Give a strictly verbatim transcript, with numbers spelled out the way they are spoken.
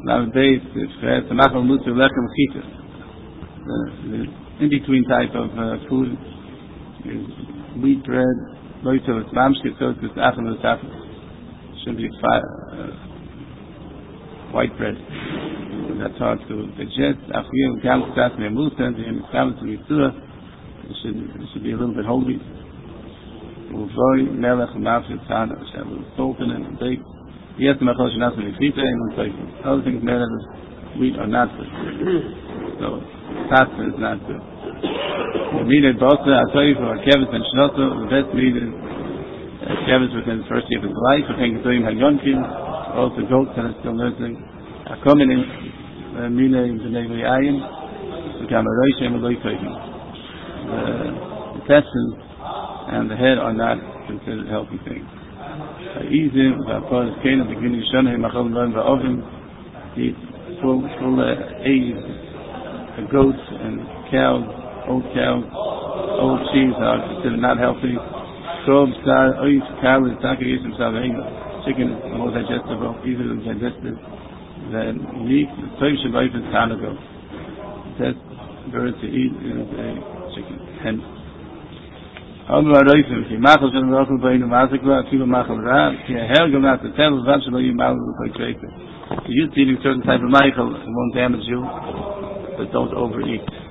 Now base if it's a machal mutter lechem chita. The in-between type of uh, food is wheat bread, loito with mamshke, so it's achel l'safel. Should be fi- uh, white bread. So that's hard to digest. After you have gam stas me'amusa, and you have to mitzvah, it should it should be a little bit holy. Uvoi melech mafshke tzana, it should have a little salt in it and baked. Yes, the machal shenas me'chita and l'toifu. Other things made out of wheat are not good. So pasta is not good. The meat at bosa, atoif, or kevis and shnoto, the best meat is uh, kevis within the first year of his life. We think doing hayonkin, also goats that are still nursing. Akomin in mine b'nei v'yayin, become a roishem and loitoifim. The intestines and the head are not considered healthy things. Izim, v'apod kena, beginning shonei machal l'on v'ovim, eat full, full uh, aged uh, goats and cows, old cows, old cheese are considered not healthy. Sob, star, oif, cow, and taka yishim salveinga. Chicken is more digestible, easily digested than meat. Toiv shabayif is tanago. The best bird to eat is a chicken, hen. However, Roifim, ki machal shen rochel b'inu mazikla, afilu machal ra, ki a hergel not to tell, vav shelo yimalu l'koi treika. If you're eating a certain type of machal, it won't damage you, but don't overeat.